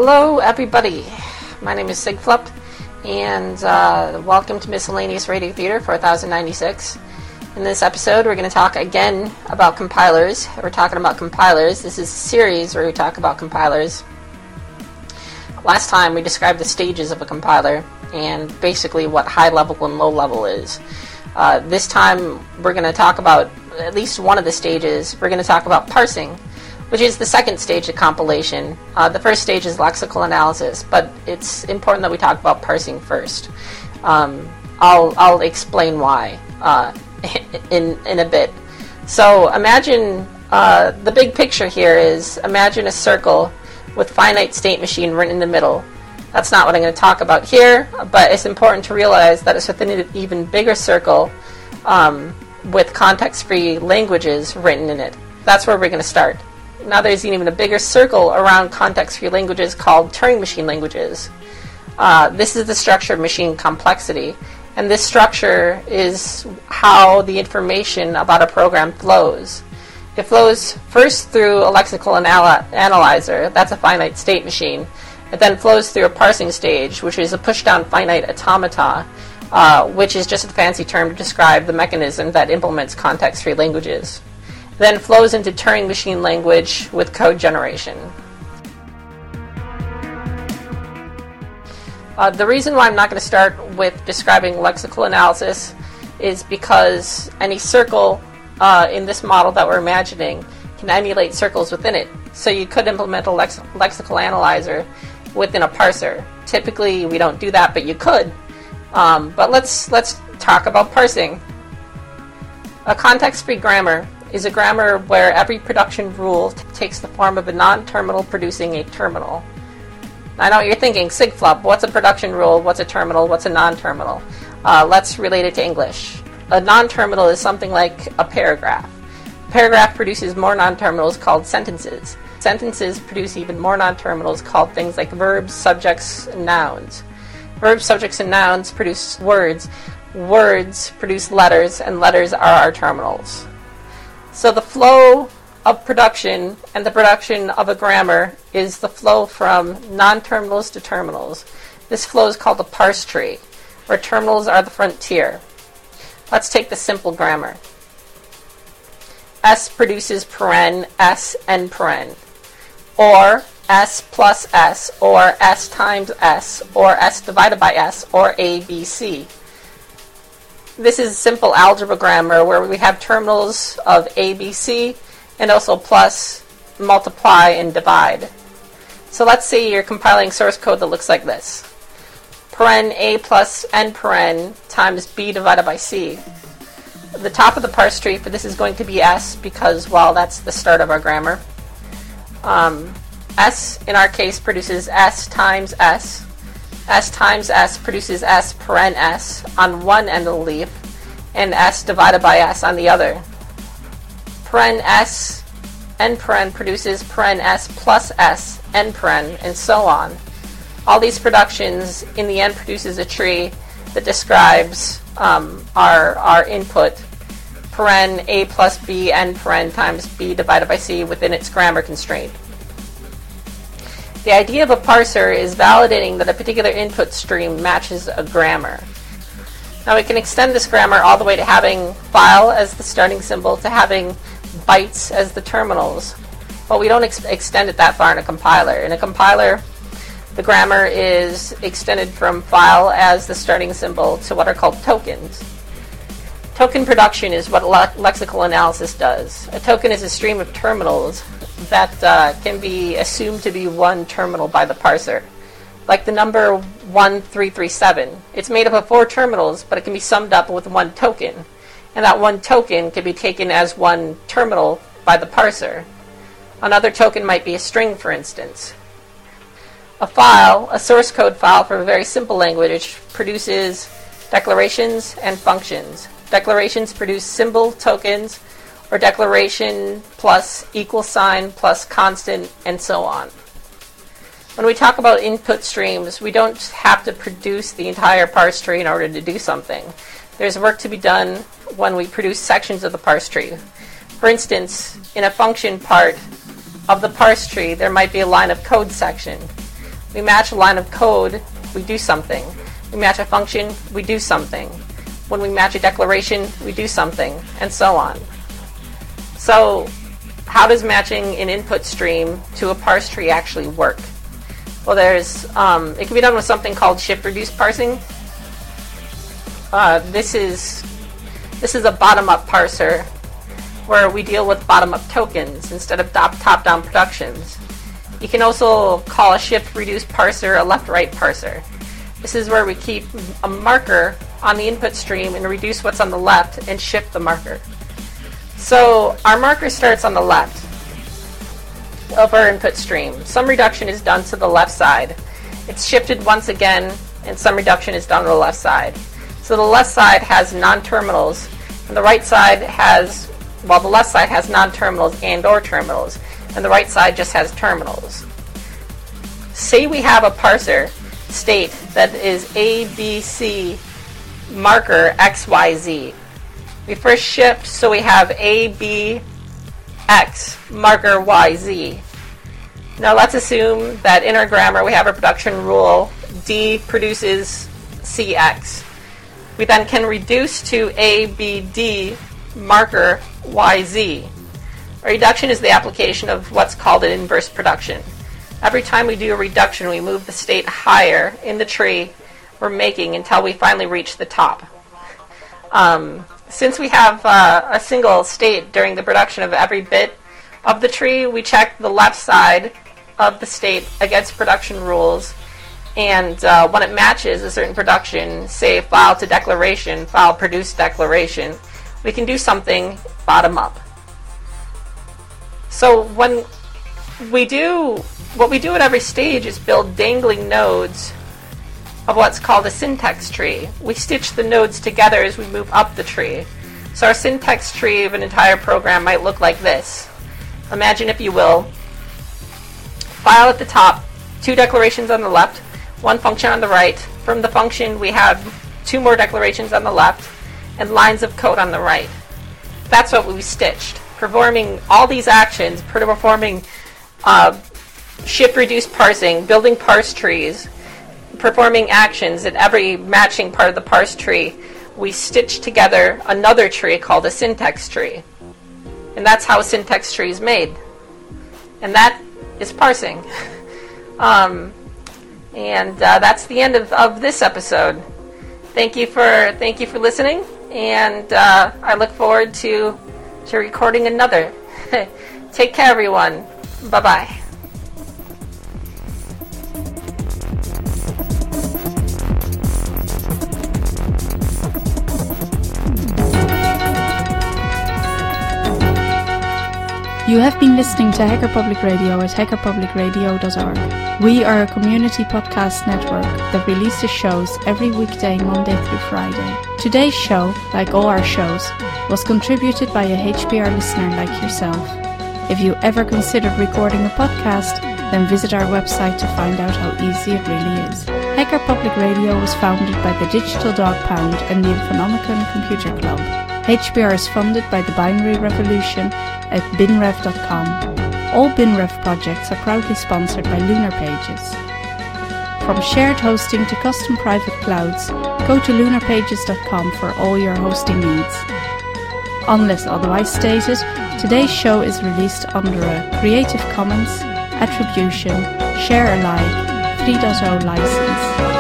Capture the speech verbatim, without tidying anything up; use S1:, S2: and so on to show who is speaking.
S1: Hello everybody, my name is Sigflup, and uh, welcome to Miscellaneous Radio Theater four thousand ninety-six. In this episode we're going to talk again about compilers. We're talking about compilers. This is a series where we talk about compilers. Last time we described the stages of a compiler and basically what high level and low level is. Uh, this time we're going to talk about at least one of the stages. We're going to talk about parsing, which is the second stage of compilation. Uh, the first stage is lexical analysis, but it's important that we talk about parsing first. Um, I'll, I'll explain why uh, in, in a bit. So imagine, uh, the big picture here is, imagine a circle with finite state machine written in the middle. That's not what I'm going to talk about here, but it's important to realize that it's within an even bigger circle um, with context-free languages written in it. That's where we're going to start. Now there's even a bigger circle around context-free languages called Turing machine languages. Uh, this is the structure of machine complexity, and this structure is how the information about a program flows. It flows first through a lexical anal- analyzer, that's a finite state machine. It then flows through a parsing stage, which is a push-down finite automata, uh, which is just a fancy term to describe the mechanism that implements context-free languages. Then flows into Turing machine language with code generation. Uh, the reason why I'm not going to start with describing lexical analysis is because any circle uh, in this model that we're imagining can emulate circles within it. So you could implement a lex- lexical analyzer within a parser. Typically we don't do that, but you could. Um, but let's let's talk about parsing. A context-free grammar is a grammar where every production rule t- takes the form of a non-terminal producing a terminal. I know what you're thinking, Sigflup, what's a production rule, what's a terminal, what's a non-terminal? Uh, let's relate it to English. A non-terminal is something like a paragraph. A paragraph produces more non-terminals called sentences. Sentences produce even more non-terminals called things like verbs, subjects, and nouns. Verbs, subjects, and nouns produce words. Words produce letters, and letters are our terminals. So the flow of production and the production of a grammar is the flow from non-terminals to terminals. This flow is called a parse tree, where terminals are the frontier. Let's take the simple grammar. S produces paren, S and paren, or S plus S, or S times S, or S divided by S, or A, B, C. This is simple algebra grammar where we have terminals of A, B, C, and also plus, multiply, and divide. So let's say you're compiling source code that looks like this. Paren A plus N paren times B divided by C. The top of the parse tree for this is going to be S because, well, that's the start of our grammar. Um, S, in our case, produces S times S. S times S produces S paren S on one end of the leaf, and S divided by S on the other. Paren S n paren produces paren S plus S n paren, and so on. All these productions in the end produces a tree that describes um, our, our input, paren A plus B n paren times B divided by C within its grammar constraint. The idea of a parser is validating that a particular input stream matches a grammar. Now we can extend this grammar all the way to having file as the starting symbol, to having bytes as the terminals. But we don't ex- extend it that far in a compiler. In a compiler, the grammar is extended from file as the starting symbol to what are called tokens. Token production is what le- lexical analysis does. A token is a stream of terminals that uh, can be assumed to be one terminal by the parser. Like the number one three three seven. It's made up of four terminals, but it can be summed up with one token. And that one token can be taken as one terminal by the parser. Another token might be a string, for instance. A file, a source code file for a very simple language, produces declarations and functions. Declarations produce symbol tokens, or declaration plus equal sign plus constant, and so on. When we talk about input streams, we don't have to produce the entire parse tree in order to do something. There's work to be done when we produce sections of the parse tree. For instance, in a function part of the parse tree, there might be a line of code section. We match a line of code, we do something. We match a function, we do something. When we match a declaration, we do something, and so on. So, how does matching an input stream to a parse tree actually work? Well, there's um, it can be done with something called shift-reduce parsing. Uh, this is this is a bottom-up parser where we deal with bottom-up tokens instead of top-down productions. You can also call a shift-reduce parser a left-right parser. This is where we keep a marker on the input stream and reduce what's on the left and shift the marker. So our marker starts on the left of our input stream. Some reduction is done to the left side. It's shifted once again, and some reduction is done to the left side. So the left side has non-terminals, and the right side has, well, the left side has non-terminals and or terminals, and the right side just has terminals. Say we have a parser state that is A, B, C, marker X, Y, Z. We first shift, so we have A, B, X, marker Y, Z. Now let's assume that in our grammar we have a production rule, D produces C X. We then can reduce to A, B, D, marker Y, Z. A reduction is the application of what's called an inverse production. Every time we do a reduction, we move the state higher in the tree we're making until we finally reach the top. Um, since we have uh, a single state during the production of every bit of the tree, we check the left side of the state against production rules, and uh, when it matches a certain production, say file to declaration, file produce declaration, we can do something bottom up. So when we do, what we do at every stage is build dangling nodes of what's called a syntax tree. We stitch the nodes together as we move up the tree. So our syntax tree of an entire program might look like this. Imagine, if you will, file at the top, two declarations on the left, one function on the right. From the function, we have two more declarations on the left, and lines of code on the right. That's what we stitched. Performing all these actions, performing uh, shift-reduce parsing, building parse trees, performing actions at every matching part of the parse tree, we stitch together another tree called a syntax tree. And that's how a syntax tree is made. And that is parsing. um, and uh, that's the end of, of this episode. Thank you for thank you for listening, and uh, I look forward to to recording another. Take care, everyone. Bye bye.
S2: You have been listening to Hacker Public Radio at hacker public radio dot org. We are a community podcast network that releases shows every weekday, Monday through Friday. Today's show, like all our shows, was contributed by a H P R listener like yourself. If you ever considered recording a podcast, then visit our website to find out how easy it really is. Hacker Public Radio was founded by the Digital Dog Pound and the Infonomicon Computer Club. H P R is funded by the Binary Revolution at binrev dot com. All BinRev projects are proudly sponsored by Lunar Pages. From shared hosting to custom private clouds, go to lunar pages dot com for all your hosting needs. Unless otherwise stated, today's show is released under a Creative Commons Attribution Share Alike three point oh license.